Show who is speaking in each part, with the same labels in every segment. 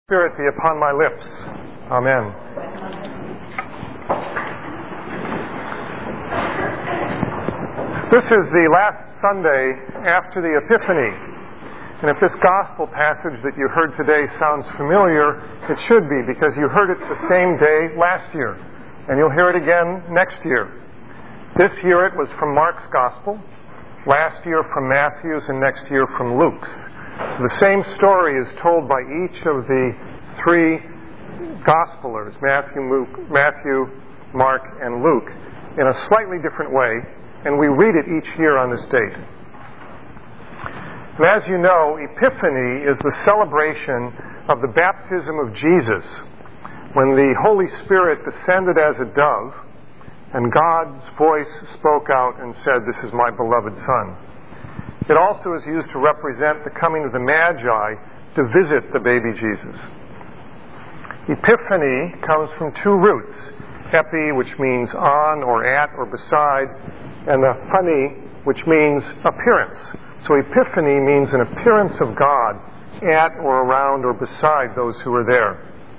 Speaker 1: Spirit be upon my lips. Amen. This is the last Sunday after the Epiphany. And if this gospel passage that you heard today sounds familiar, it should be, because you heard it the same day last year. And you'll hear it again next year. This year it was from Mark's gospel, last year from Matthew's, and next year from Luke's. So the same story is told by each of the three gospelers, Matthew, Mark, and Luke, in a slightly different way, and we read it each year on this date. And as you know, Epiphany is the celebration of the baptism of Jesus, when the Holy Spirit descended as a dove, and God's voice spoke out and said, "This is my beloved Son." It also is used to represent the coming of the Magi to visit the baby Jesus. Epiphany comes from two roots, epi, which means on or at or beside, and the phany, which means appearance. So Epiphany means an appearance of God at or around or beside those who are there.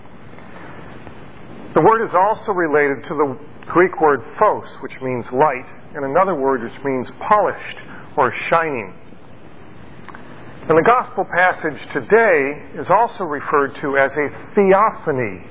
Speaker 1: The word is also related to the Greek word phos, which means light, and another word which means polished or shining. And the gospel passage today is also referred to as a theophany,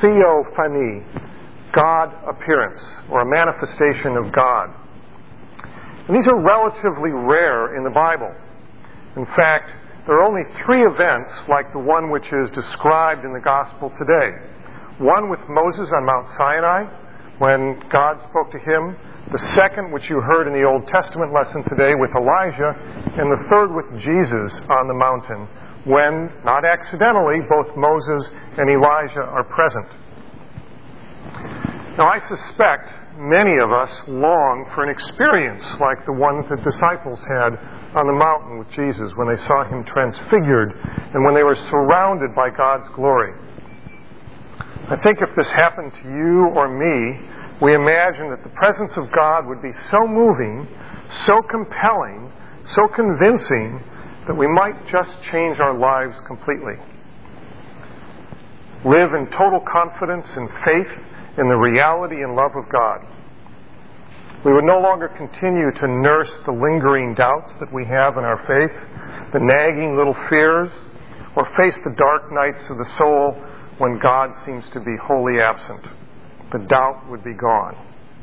Speaker 1: God appearance, or a manifestation of God. And these are relatively rare in the Bible. In fact, there are only three events like the one which is described in the gospel today. One with Moses on Mount Sinai, when God spoke to him. The second, which you heard in the Old Testament lesson today, with Elijah. And the third with Jesus on the mountain, when, not accidentally, both Moses and Elijah are present. Now, I suspect many of us long for an experience like the one that the disciples had on the mountain with Jesus, when they saw him transfigured and when they were surrounded by God's glory. I think if this happened to you or me, we imagine that the presence of God would be so moving, so compelling, so convincing, that we might just change our lives completely. Live in total confidence and faith in the reality and love of God. We would no longer continue to nurse the lingering doubts that we have in our faith, the nagging little fears, or face the dark nights of the soul when God seems to be wholly absent. The doubt would be gone.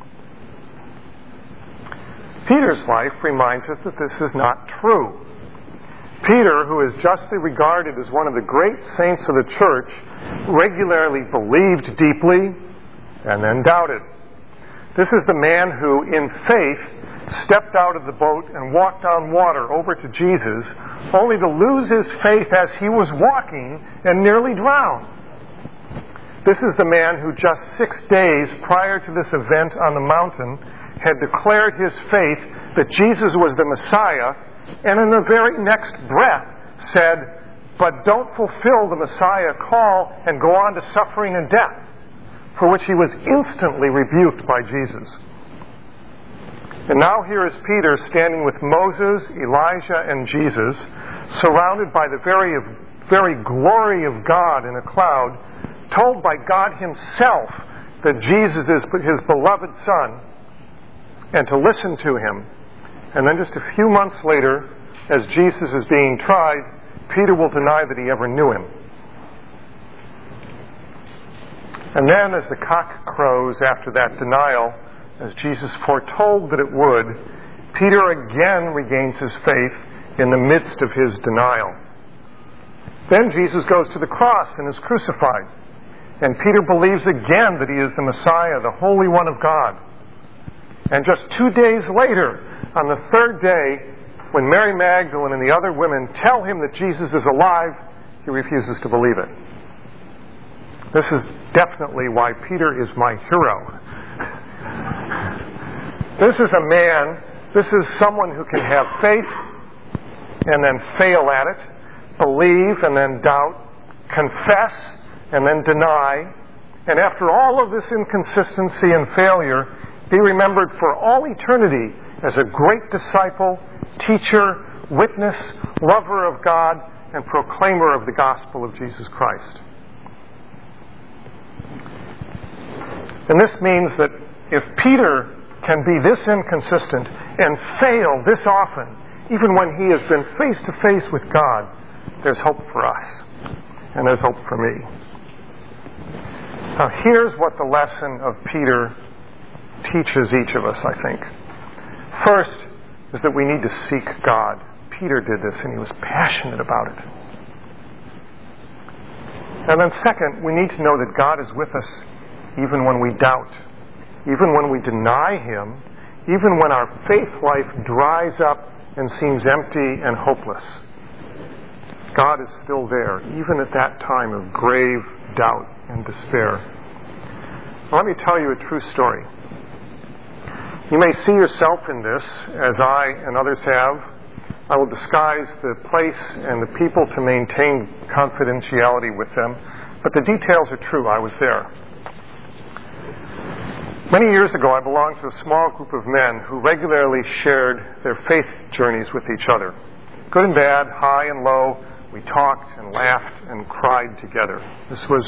Speaker 1: Peter's life reminds us that this is not true. Peter, who is justly regarded as one of the great saints of the church, regularly believed deeply and then doubted. This is the man who, in faith, stepped out of the boat and walked on water over to Jesus, only to lose his faith as he was walking and nearly drowned. This is the man who just 6 days prior to this event on the mountain had declared his faith that Jesus was the Messiah, and in the very next breath said, "But don't fulfill the Messiah call and go on to suffering and death," for which he was instantly rebuked by Jesus. And now here is Peter standing with Moses, Elijah, and Jesus, surrounded by the very glory of God in a cloud, told by God himself that Jesus is his beloved Son, and to listen to him. And then just a few months later, as Jesus is being tried, Peter will deny that he ever knew him. And then as the cock crows after that denial, as Jesus foretold that it would, Peter again regains his faith in the midst of his denial. Then Jesus goes to the cross and is crucified. And Peter believes again that he is the Messiah, the Holy One of God. And just 2 days later, on the third day, when Mary Magdalene and the other women tell him that Jesus is alive, he refuses to believe it. This is definitely why Peter is my hero. This is someone who can have faith and then fail at it, believe and then doubt, confess and then deny, and after all of this inconsistency and failure, be remembered for all eternity as a great disciple, teacher, witness, lover of God, and proclaimer of the gospel of Jesus Christ. And this means that if Peter can be this inconsistent and fail this often, even when he has been face to face with God, there's hope for us. And there's hope for me. Now here's what the lesson of Peter teaches each of us, I think. First is that we need to seek God. Peter did this and he was passionate about it. And then second, we need to know that God is with us even when we doubt, even when we deny Him, even when our faith life dries up and seems empty and hopeless. God is still there, even at that time of grave doubt and despair. Now, let me tell you a true story. You may see yourself in this, as I and others have. I will disguise the place and the people to maintain confidentiality with them, but the details are true. I was there. Many years ago, I belonged to a small group of men who regularly shared their faith journeys with each other. Good and bad, high and low, we talked and laughed and cried together. This was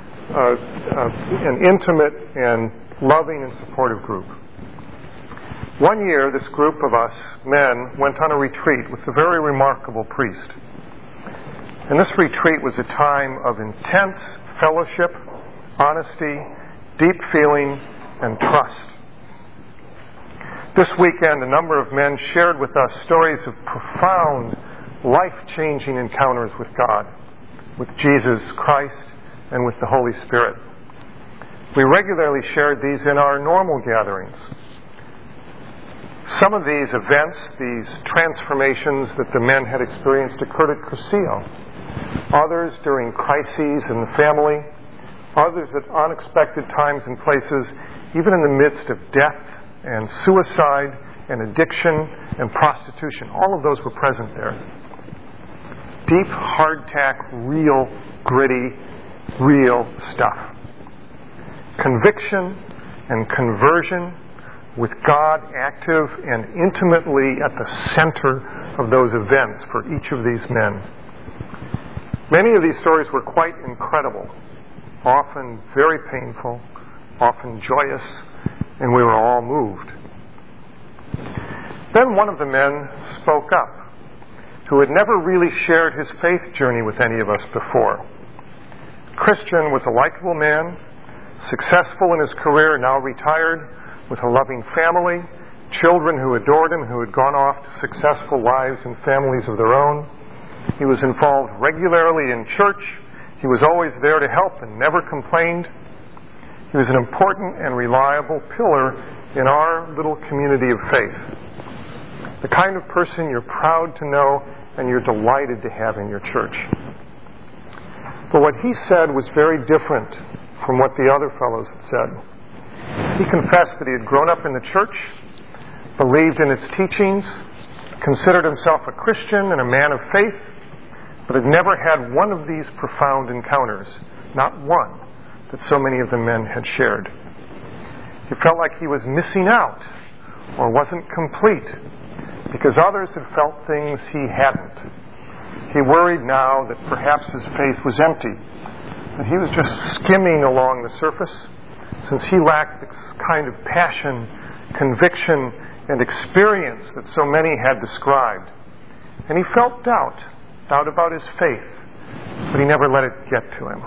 Speaker 1: an intimate and loving and supportive group. One year, this group of us men went on a retreat with a very remarkable priest. And this retreat was a time of intense fellowship, honesty, deep feeling, and trust. This weekend, a number of men shared with us stories of profound, life-changing encounters with God, with Jesus Christ, and with the Holy Spirit. We regularly shared these in our normal gatherings. Some of these events, these transformations that the men had experienced, occurred at Cursillo. Others during crises in the family. Others at unexpected times and places, even in the midst of death and suicide and addiction and prostitution. All of those were present there. Deep, hardtack, real, gritty, real stuff. Conviction and conversion, with God active and intimately at the center of those events for each of these men. Many of these stories were quite incredible, often very painful, often joyous, and we were all moved. Then one of the men spoke up, who had never really shared his faith journey with any of us before. Christian was a likable man, successful in his career, now retired, with a loving family, children who adored him, who had gone off to successful lives and families of their own. He was involved regularly in church. He was always there to help and never complained. He was an important and reliable pillar in our little community of faith. The kind of person you're proud to know and you're delighted to have in your church. But what he said was very different from what the other fellows had said. He confessed that he had grown up in the church, believed in its teachings, considered himself a Christian and a man of faith, but had never had one of these profound encounters, not one, that so many of the men had shared. He felt like he was missing out or wasn't complete because others had felt things he hadn't. He worried now that perhaps his faith was empty, that he was just skimming along the surface, since he lacked the kind of passion, conviction, and experience that so many had described. And he felt doubt about his faith, but he never let it get to him.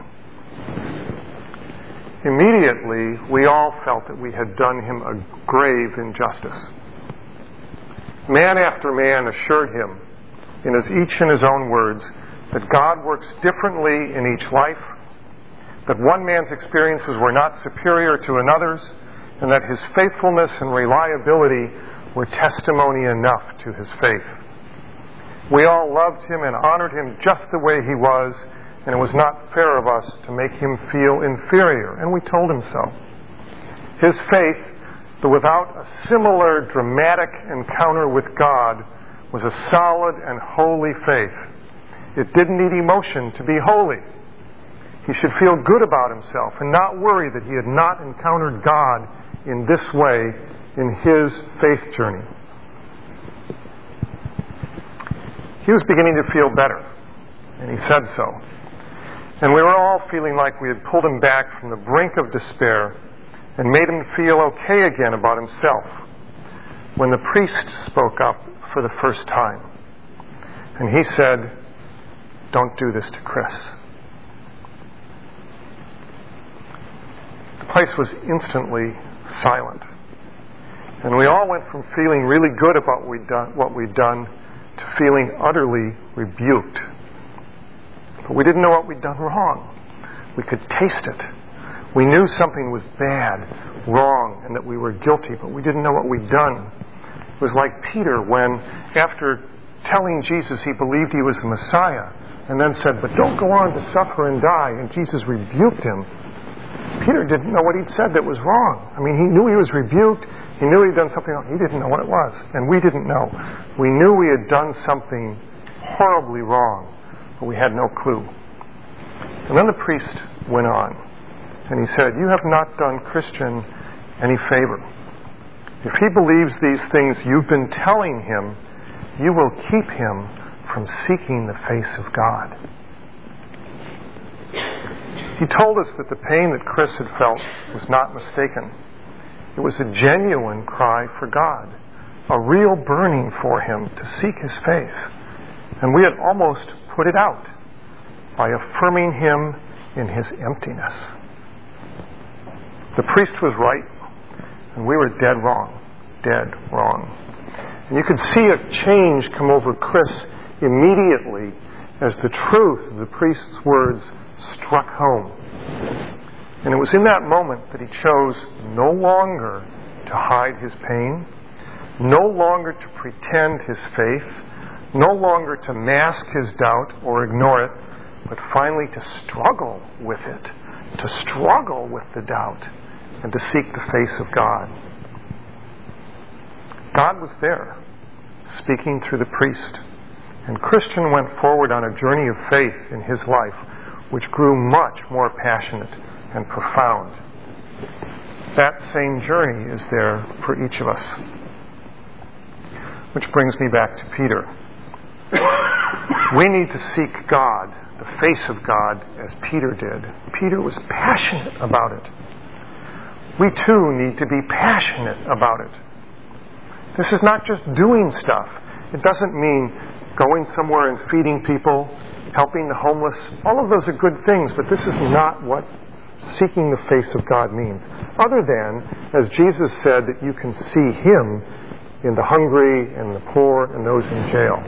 Speaker 1: Immediately, we all felt that we had done him a grave injustice. Man after man assured him, each in his own words, that God works differently in each life, that one man's experiences were not superior to another's, and that his faithfulness and reliability were testimony enough to his faith. We all loved him and honored him just the way he was, and it was not fair of us to make him feel inferior, and we told him so. His faith, though without a similar dramatic encounter with God, was a solid and holy faith. It didn't need emotion to be holy. He should feel good about himself and not worry that he had not encountered God in this way in his faith journey. He was beginning to feel better, and he said so. And we were all feeling like we had pulled him back from the brink of despair and made him feel okay again about himself when the priest spoke up for the first time. And he said, "Don't do this to Chris." The place was instantly silent. And we all went from feeling really good about what we'd done to feeling utterly rebuked. But we didn't know what we'd done wrong. We could taste it. We knew something was bad, wrong, and that we were guilty, but we didn't know what we'd done. It was like Peter when, after telling Jesus he believed he was the Messiah, and then said, "But don't go on to suffer and die," and Jesus rebuked him. Peter didn't know what he'd said that was wrong. I mean, he knew he was rebuked. He knew he'd done something wrong. He didn't know what it was, and we didn't know. We knew we had done something horribly wrong, but we had no clue. And then the priest went on, and he said, "You have not done Christian any favor. If he believes these things you've been telling him, you will keep him from seeking the face of God." He told us that the pain that Chris had felt was not mistaken. It was a genuine cry for God, a real burning for him to seek his face. And we had almost put it out by affirming him in his emptiness. The priest was right, and we were dead wrong. And you could see a change come over Chris immediately as the truth of the priest's words struck home. And it was in that moment that he chose no longer to hide his pain, no longer to pretend his faith, no longer to mask his doubt or ignore it, but finally to struggle with it, to struggle with the doubt, and to seek the face of God. God was there, speaking through the priest, and Christian went forward on a journey of faith in his life, which grew much more passionate and profound. That same journey is there for each of us. Which brings me back to Peter. We need to seek God, the face of God, as Peter did. Peter was passionate about it. We too need to be passionate about it. This is not just doing stuff. It doesn't mean going somewhere and feeding people, helping the homeless. All of those are good things, but this is not what seeking the face of God means. Other than, as Jesus said, that you can see Him in the hungry and the poor and those in jail.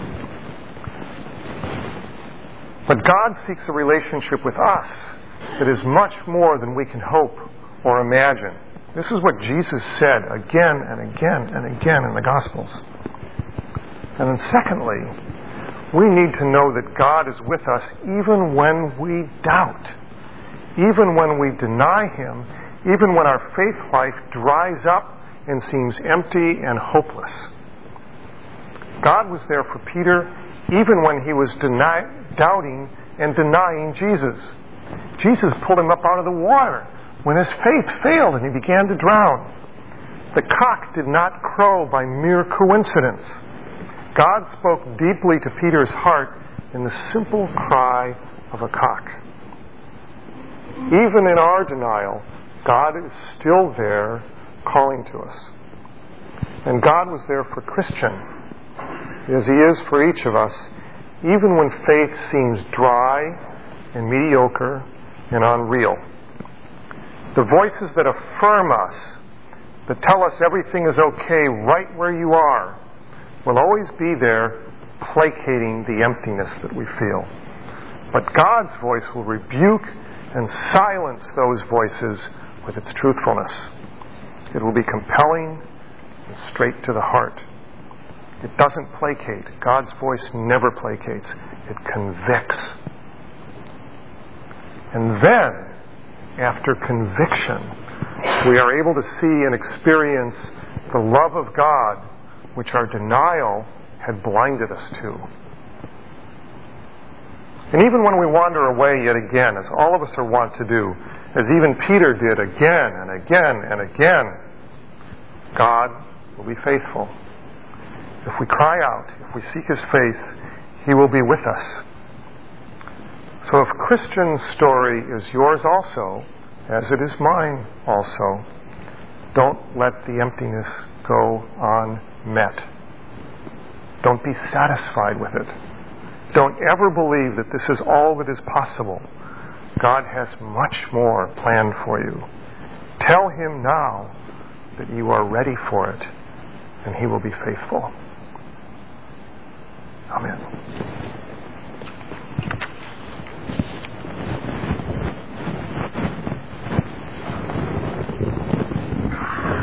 Speaker 1: But God seeks a relationship with us that is much more than we can hope or imagine. This is what Jesus said again and again and again in the Gospels. And then secondly, we need to know that God is with us even when we doubt, even when we deny Him, even when our faith life dries up and seems empty and hopeless. God was there for Peter even when he was doubting and denying Jesus. Jesus pulled him up out of the water when his faith failed and he began to drown. The cock did not crow by mere coincidence. God spoke deeply to Peter's heart in the simple cry of a cock. Even in our denial, God is still there calling to us. And God was there for Christian, as He is for each of us, even when faith seems dry and mediocre and unreal. The voices that affirm us, that tell us everything is okay right where you are, will always be there placating the emptiness that we feel. But God's voice will rebuke and silence those voices with its truthfulness. It will be compelling and straight to the heart. It doesn't placate. God's voice never placates. It convicts. And then, after conviction, we are able to see and experience the love of God which our denial had blinded us to. And even when we wander away yet again, as all of us are wont to do, as even Peter did again and again and again, God will be faithful. If we cry out, if we seek His face, He will be with us. So if Christian's story is yours also, as it is mine also. Don't let the emptiness go unmet. Don't be satisfied with it. Don't ever believe that this is all that is possible. God has much more planned for you. Tell Him now that you are ready for it, and He will be faithful. Amen.